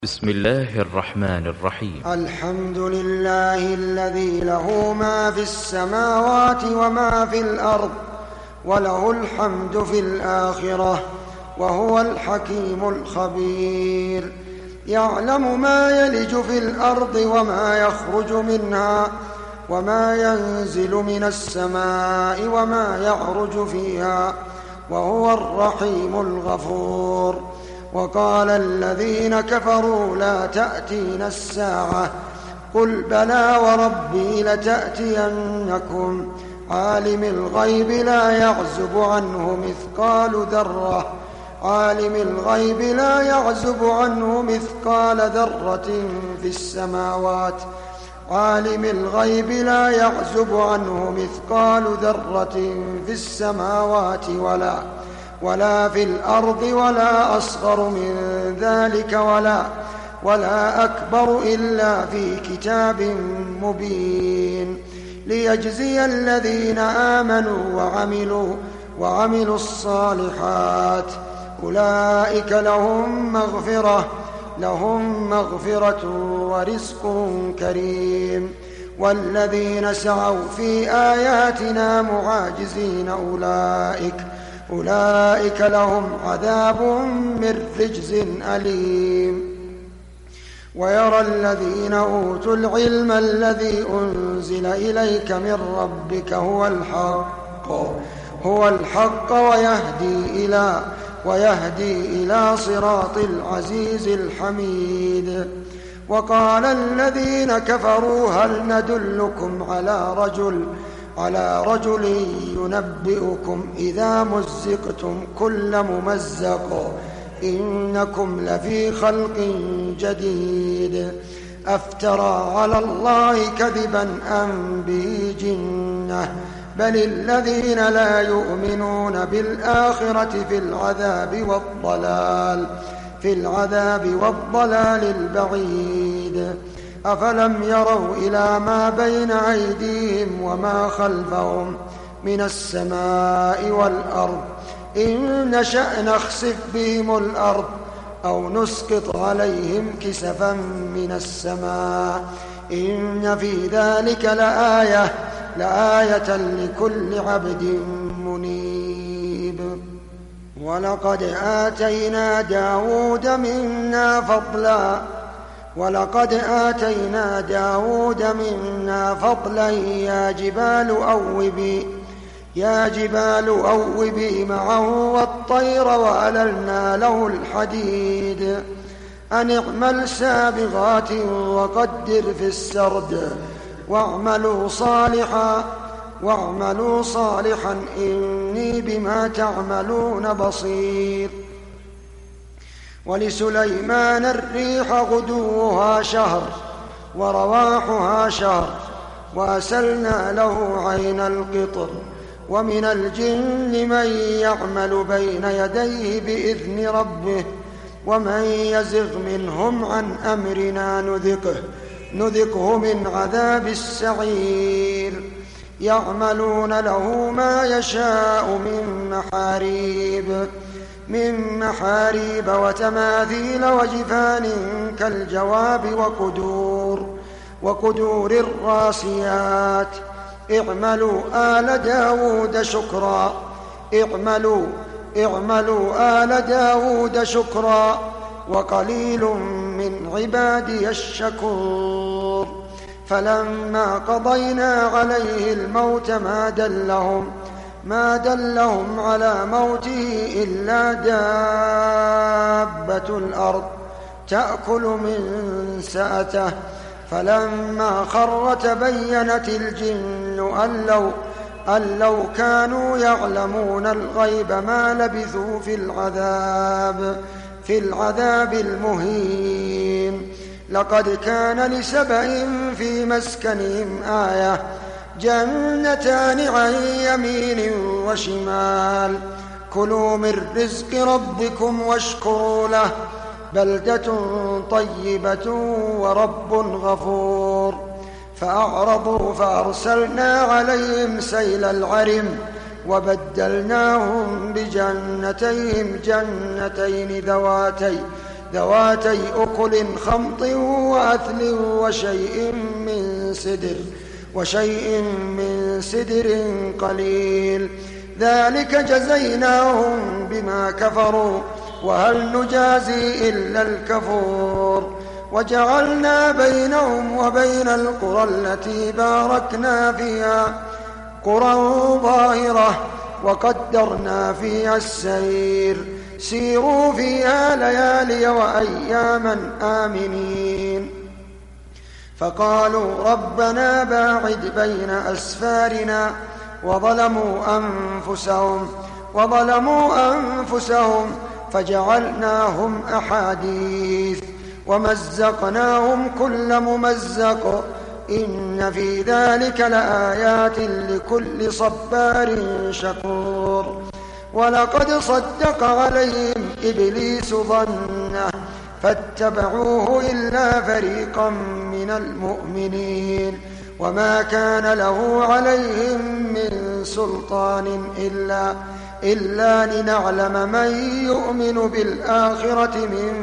بسم الله الرحمن الرحيم. الحمد لله الذي له ما في السماوات وما في الأرض وله الحمد في الآخرة وهو الحكيم الخبير. يعلم ما يلج في الأرض وما يخرج منها وما ينزل من السماء وما يعرج فيها وهو الرحيم الغفور. وقال الذين كفروا لا تأتينا الساعة قل بلى وربي لتأتينكم عالم الغيب لا يعزب عنه مثقال ذرة في السماوات ولا في الأرض ولا أصغر من ذلك ولا أكبر إلا في كتاب مبين ليجزي الذين آمنوا وعملوا الصالحات أولئك لهم مغفرة ورزق كريم. والذين سعوا في آياتنا معاجزين أولئك لهم عذاب من رجز أليم. ويرى الذين أوتوا العلم الذي أنزل إليك من ربك هو الحق ويهدي إلى صراط العزيز الحميد. وقال الذين كفروا هل ندلكم على رجل ينبئكم إذا مزقتم كل ممزق إنكم لفي خلق جديد أفترى على الله كذبا أم به جنة بل الذين لا يؤمنون بالآخرة في العذاب والضلال البعيد. أفلم يروا إلى ما بين أيديهم وما خلفهم من السماء والأرض إن نشأ نخسف بهم الأرض أو نسقط عليهم كسفا من السماء إن في ذلك لآية لكل عبد منيب. ولقد آتينا داود منا فضلا يا جبال أوبي معه والطير وأللنا له الحديد أن اعمل سابغات وقدر في السرد واعملوا صالحا إني بما تعملون بصير. ولسليمان الريح غدوها شهر ورواحها شهر وأسلنا له عين القطر. ومن الجن من يعمل بين يديه بإذن ربه ومن يزغ منهم عن أمرنا نذقه من عذاب السعير. يعملون له ما يشاء من محاريب وتماثيل وجفان كالجواب وقدور الراسيات. اعملوا آل داود شكرا وقليل من عبادي الشكور. فلما قضينا عليه الموت ما دلهم على موته إلا دابة الأرض تأكل من سأته. فلما خر تبينت الجن أن لو كانوا يعلمون الغيب ما لبثوا في العذاب المهين. لقد كان لسبإ في مسكنهم آية جنتان عن يمين وشمال كلوا من رزق ربكم واشكروا له بلدة طيبة ورب غفور. فأعرضوا فأرسلنا عليهم سيل العرم وبدلناهم بجنتين ذواتي ذواتي أكل خمط وأثل وشيء من سدر قليل. ذلك جزيناهم بما كفروا وهل نجازي إلا الكفور. وجعلنا بينهم وبين القرى التي باركنا فيها قرى ظاهرة وقدرنا فيها السير سيروا فيها ليالي وأياما آمنين. فقالوا ربنا باعد بين أسفارنا وظلموا أنفسهم فجعلناهم أحاديث ومزقناهم كل ممزق إن في ذلك لآيات لكل صبار شكور. ولقد صدق عليهم إبليس ظنه فاتبعوه إلا فريقا من المؤمنين وما كان له عليهم من سلطان إلا لنعلم من يؤمن بالآخرة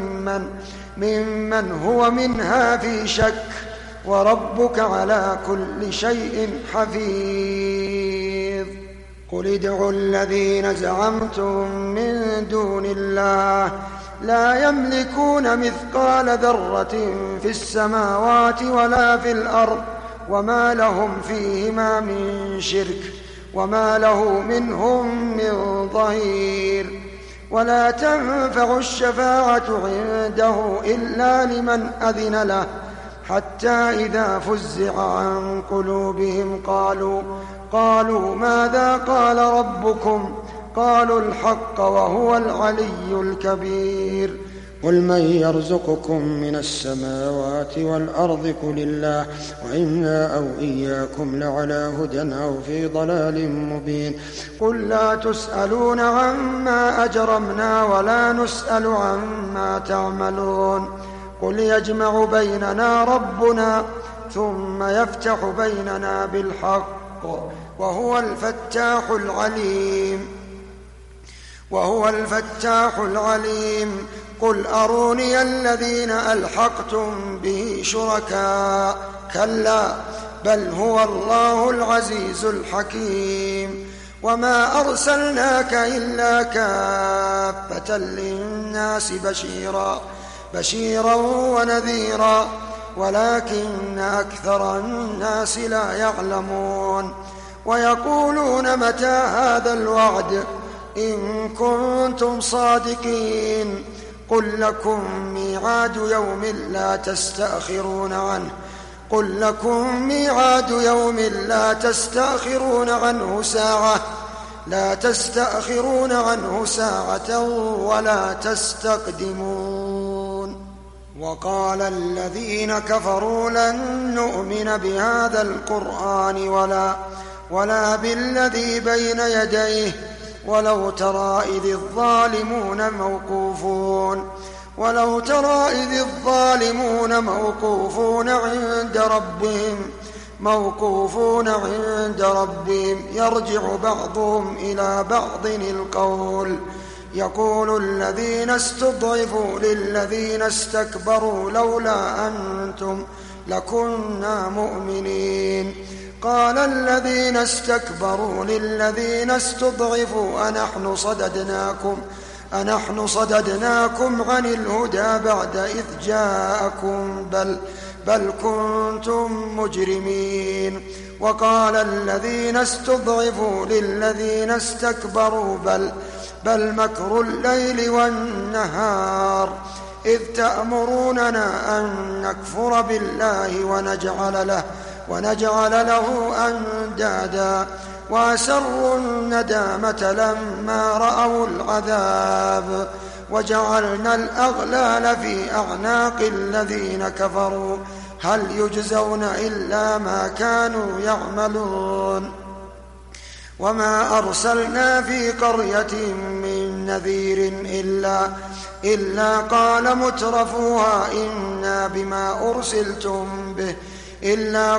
ممن هو منها في شك وربك على كل شيء حفيظ. قل ادعوا الذين زعمتم من دون الله لا يملكون مثقال ذرة في السماوات ولا في الأرض وما لهم فيهما من شرك وما له منهم من ظهير. ولا تنفع الشفاعة عنده إلا لمن أذن له حتى إذا فزع عن قلوبهم قالوا ماذا قال ربكم قالوا الحق وهو العلي الكبير. قل من يرزقكم من السماوات والأرض قل الله وإنا أو إياكم لعلى هدى أو في ضلال مبين. قل لا تسألون عما أجرمنا ولا نسأل عما تعملون. قل يجمع بيننا ربنا ثم يفتح بيننا بالحق وهو الفتاح العليم. قل أروني الذين ألحقتم به شركاء كلا بل هو الله العزيز الحكيم. وما أرسلناك إلا كافة للناس بشيرا ونذيرا ولكن أكثر الناس لا يعلمون. ويقولون متى هذا الوعد إن كنتم صادقين. قل لكم ميعاد يوم لا تستأخرون عنه ساعة ولا تستقدمون. وقال الذين كفروا لن نؤمن بهذا القرآن ولا بالذي بين يديه ولو ترى إذ الظالمون موقوفون عند ربهم يرجع بعضهم إلى بعض القول يقول الذين استضعفوا للذين استكبروا لولا أنتم لكنا مؤمنين. قال الذين استكبروا للذين استضعفوا أنحن صددناكم عن الهدى بعد إذ جاءكم بل كنتم مجرمين. وقال الذين استضعفوا للذين استكبروا بل مكر الليل والنهار إذ تأمروننا أن نكفر بالله ونجعل له أندادا وأسروا الندامة لما رأوا العذاب وجعلنا الأغلال في أعناق الذين كفروا هل يجزون إلا ما كانوا يعملون. وما أرسلنا في قرية من نذير إلا قال مترفوها إنا بما أرسلتم به إنا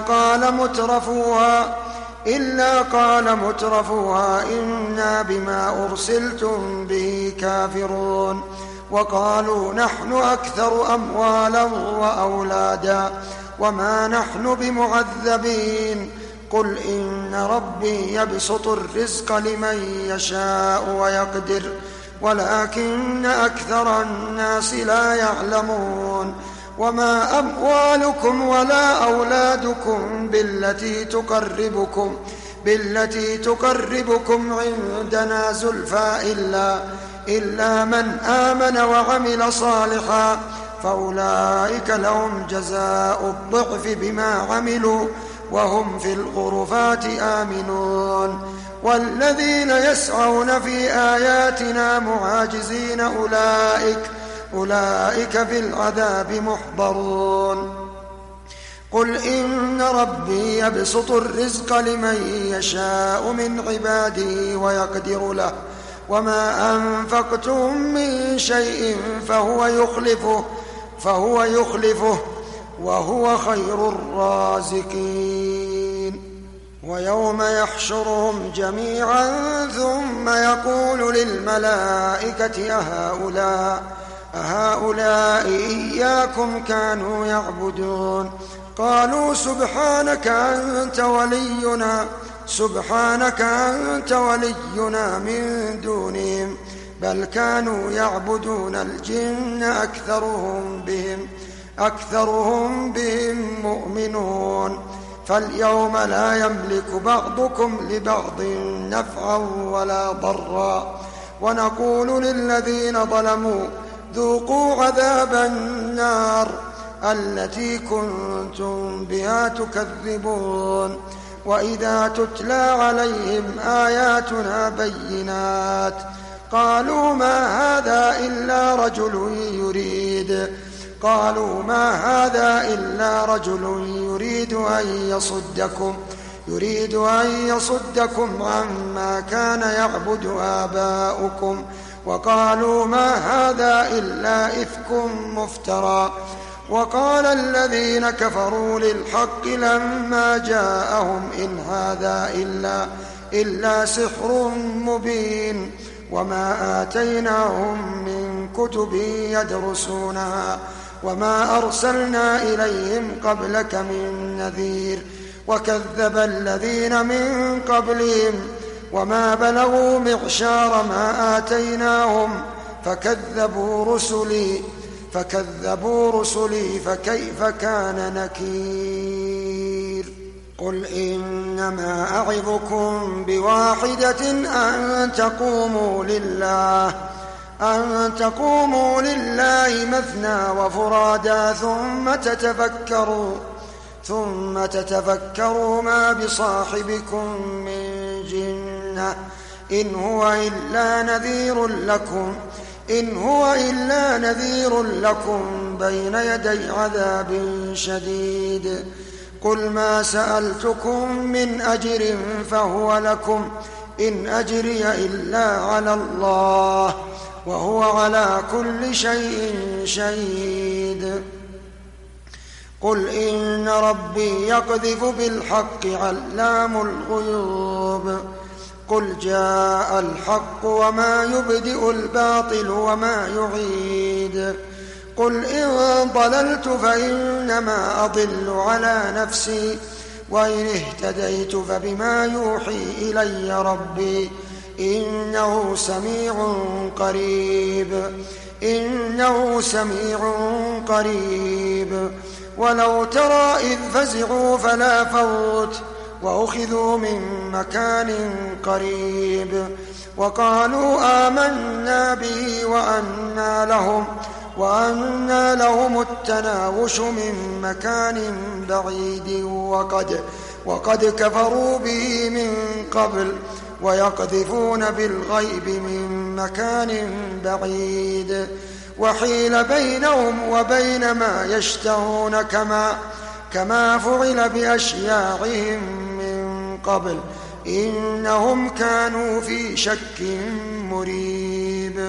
بما أرسلتم به كافرون. وقالوا نحن أكثر أموالا وأولادا وما نحن بمعذبين قل إن ربي يبسط الرزق لمن يشاء ويقدر ولكن أكثر الناس لا يعلمون وما أموالكم ولا أولادكم بالتي تقربكم عندنا زلفى إلا من آمن وعمل صالحا فأولئك لهم جزاء الضعف بما عملوا وهم في الغرفات آمنون والذين يسعون في آياتنا معاجزين أولئك في العذاب محضرون قل إن ربي يبسط الرزق لمن يشاء من عباده ويقدر له وما أنفقتم من شيء فهو يخلفه وهو خير الرازقين ويوم يحشرهم جميعا ثم يقول للملائكة أهؤلاء إياكم كانوا يعبدون قالوا سبحانك أنت ولينا من دونهم بل كانوا يعبدون الجن أكثرهم بهم مؤمنون فاليوم لا يملك بعضكم لبعض نفعا ولا ضرا ونقول للذين ظلموا ذوقوا عذاب النار التي كنتم بها تكذبون وإذا تتلى عليهم آياتنا بينات قالوا ما هذا إلا رجل يريد أن يصدكم عما كان يعبد آباؤكم وقالوا ما هذا إلا إفك مفترى وقال الذين كفروا للحق لما جاءهم إن هذا إلا سحر مبين وما آتيناهم من كتب يدرسونها وما أرسلنا إليهم قبلك من نذير وكذب الذين من قبلهم وما بلغوا معشار ما آتيناهم فكذبوا رسلي فكيف كان نكير قل إنما أعظكم بواحدة أن تقوموا لله مثنى وفرادا ثم تتفكروا ما بصاحبكم من جنة إن هو إلا نذير لكم بين يدي عذاب شديد قل ما سألتكم من أجر فهو لكم إن أجري إلا على الله وهو على كل شيء شهيد قل إن ربي يقذف بالحق علام الغيوب قل جاء الحق وما يبدئ الباطل وما يعيد قل إن ضللت فإنما أضل على نفسي وإن اهتديت فبما يوحي إلي ربي إنه سميع قريب ولو ترى إذ فزعوا فلا فوت وأخذوا من مكان قريب وقالوا آمنا به وأنى لهم التناوش من مكان بعيد وقد كفروا به من قبل ويقذفون بالغيب من مكان بعيد وحيل بينهم وبين ما يشتهون كما فعل بأشياعهم من قبل إنهم كانوا في شك مريب